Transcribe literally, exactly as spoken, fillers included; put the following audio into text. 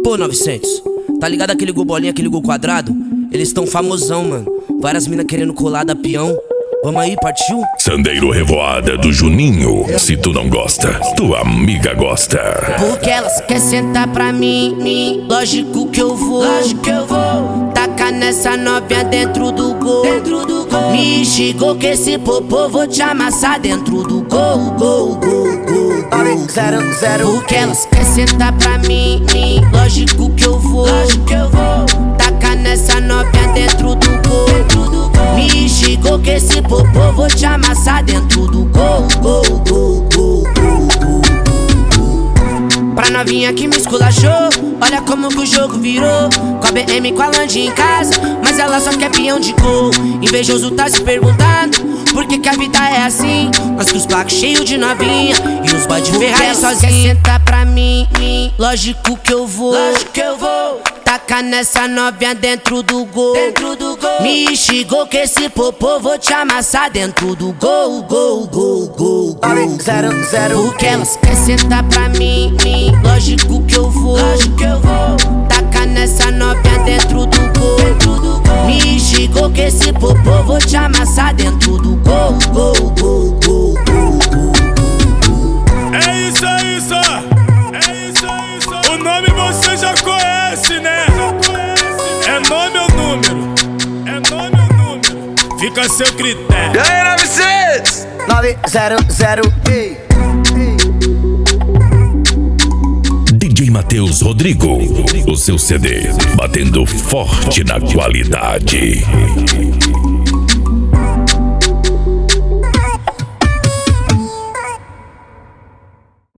Pô, novecentos, tá ligado aquele gol bolinha, aquele gol quadrado? Eles tão famosão, mano. Várias minas querendo colar da peão. Vamos aí, partiu? Sandeiro Revoada do Juninho. Se tu não gosta, tua amiga gosta. Porque elas quer sentar pra mim, mim. Lógico que eu vou, lógico que eu vou. Tacar nessa novinha dentro do gol, dentro do gol. Me chegou que esse popô vou te amassar dentro do gol, gol, gol, gol, gol. Zero, zero. Porque elas quer sentar pra mim, mim. Lógico que eu vou, lógico que eu vou. Tacar nessa novinha dentro do gol, dentro do gol. Me chegou que esse popô vou te amassar dentro do gol, gol, gol, gol, gol, gol. Pra novinha que me esculachou, olha como que o jogo virou. Com a B M, com a Land em casa, mas ela só quer peão de gol. Invejoso tá se perguntando por que que a vida é assim. Nós com os placos cheios de novinha e os boy de Ferrari sozinho. Senta pra mim, mim, lógico que eu vou, lógico que eu vou. Taca nessa novinha dentro do gol, dentro do gol. Me chegou que esse popô vou te amassar dentro do gol, gol, gol, gol, gol. Zero, zero. Porque elas quer sentar pra mim, mim. Lógico que eu vou, lógico que eu vou. Taca nessa novinha dentro do gol, dentro do gol. Me chegou que esse popô vou te amassar dentro do gol, gol, gol, gol, gol, gol. É isso, é isso, é isso, é isso. O nome você já conhece, né? É nome ou número? É nome ou número? Fica a seu critério. E aí, novecentos? nove zero zero. Ei, ei. D J Matheus Rodrigo, o seu C D batendo forte na qualidade.